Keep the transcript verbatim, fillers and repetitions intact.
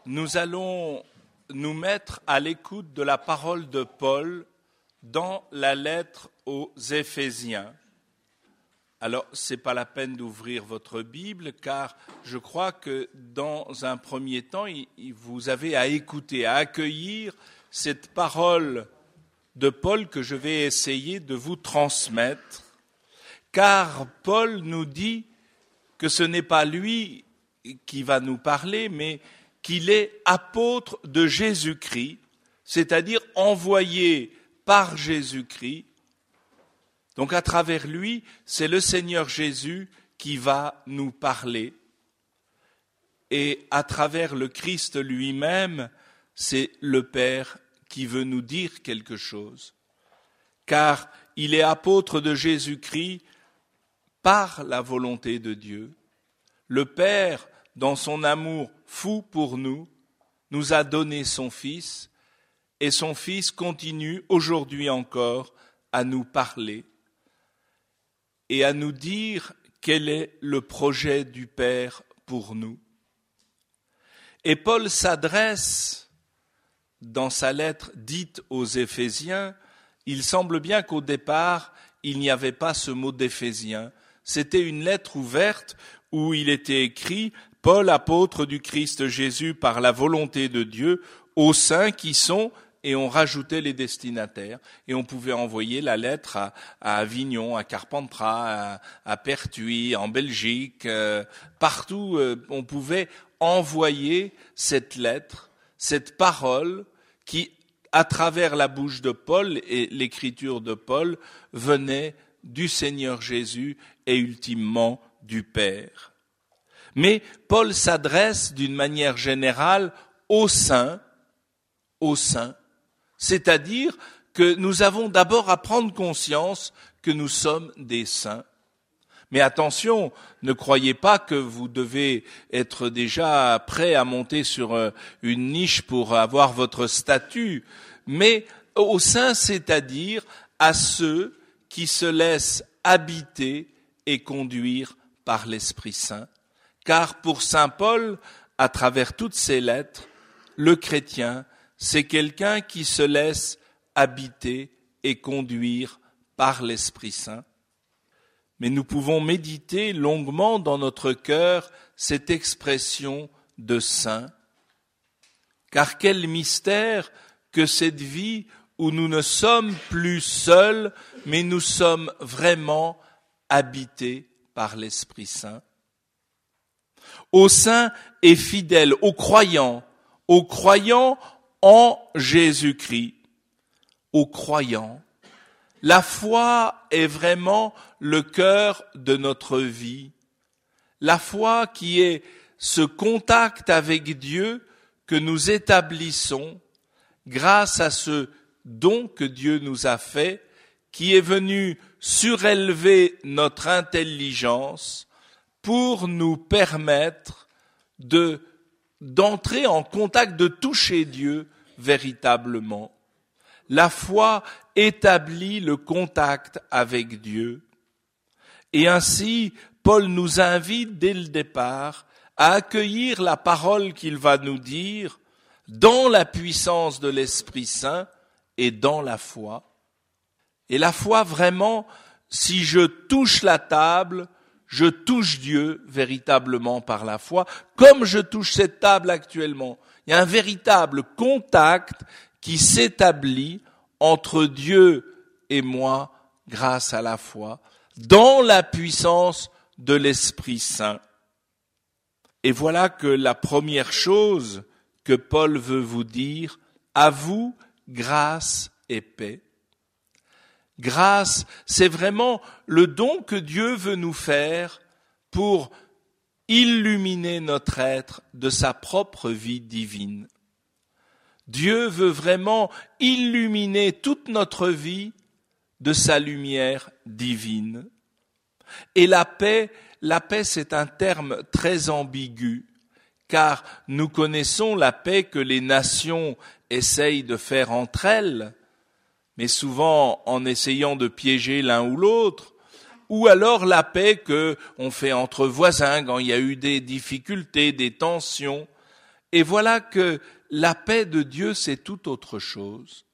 Nous allons nous mettre à l'écoute de la parole de Paul dans la lettre aux Éphésiens. Alors, ce n'est pas la peine d'ouvrir votre Bible, car je crois que dans un premier temps, vous avez à écouter, à accueillir cette parole de Paul que je vais essayer de vous transmettre, car Paul nous dit que ce n'est pas lui qui va nous parler, mais qu'il est apôtre de Jésus-Christ, c'est-à-dire envoyé par Jésus-Christ. Donc à travers lui, c'est le Seigneur Jésus qui va nous parler. Et à travers le Christ lui-même, c'est le Père qui veut nous dire quelque chose. Car il est apôtre de Jésus-Christ par la volonté de Dieu. Le Père, dans son amour fou pour nous, nous a donné son Fils, et son Fils continue aujourd'hui encore à nous parler et à nous dire quel est le projet du Père pour nous. Et Paul s'adresse, dans sa lettre dite aux Éphésiens, il semble bien qu'au départ, il n'y avait pas ce mot d'Éphésiens. C'était une lettre ouverte où il était écrit « Paul, apôtre du Christ Jésus par la volonté de Dieu, aux saints qui sont… » et on rajoutait les destinataires. Et on pouvait envoyer la lettre à, à Avignon, à Carpentras, à, à Pertuis, en Belgique, euh, partout euh, on pouvait envoyer cette lettre, cette parole qui, à travers la bouche de Paul et l'écriture de Paul, venait du Seigneur Jésus et ultimement du Père. Mais Paul s'adresse d'une manière générale aux saints, aux saints, c'est-à-dire que nous avons d'abord à prendre conscience que nous sommes des saints. Mais attention, ne croyez pas que vous devez être déjà prêt à monter sur une niche pour avoir votre statut, mais aux saints, c'est-à-dire à ceux qui se laissent habiter et conduire par l'Esprit Saint. Car pour saint Paul, à travers toutes ses lettres, le chrétien, c'est quelqu'un qui se laisse habiter et conduire par l'Esprit Saint. Mais nous pouvons méditer longuement dans notre cœur cette expression de saint. Car quel mystère que cette vie où nous ne sommes plus seuls, mais nous sommes vraiment habités par l'Esprit Saint. Aux saints et fidèles, aux croyants, aux croyants en Jésus-Christ, aux croyants. La foi est vraiment le cœur de notre vie. La foi qui est ce contact avec Dieu que nous établissons grâce à ce don que Dieu nous a fait, qui est venu surélever notre intelligence pour nous permettre de, d'entrer en contact, de toucher Dieu véritablement. La foi établit le contact avec Dieu. Et ainsi, Paul nous invite dès le départ à accueillir la parole qu'il va nous dire dans la puissance de l'Esprit Saint et dans la foi. Et la foi, vraiment, si je touche la table, je touche Dieu véritablement par la foi, comme je touche cette table actuellement. Il y a un véritable contact qui s'établit entre Dieu et moi grâce à la foi, dans la puissance de l'Esprit Saint. Et voilà que la première chose que Paul veut vous dire, à vous, grâce et paix. Grâce, c'est vraiment le don que Dieu veut nous faire pour illuminer notre être de sa propre vie divine. Dieu veut vraiment illuminer toute notre vie de sa lumière divine. Et la paix, la paix c'est un terme très ambigu, car nous connaissons la paix que les nations essayent de faire entre elles, mais souvent en essayant de piéger l'un ou l'autre, ou alors la paix qu'on fait entre voisins quand il y a eu des difficultés, des tensions. Et voilà que la paix de Dieu, c'est tout autre chose.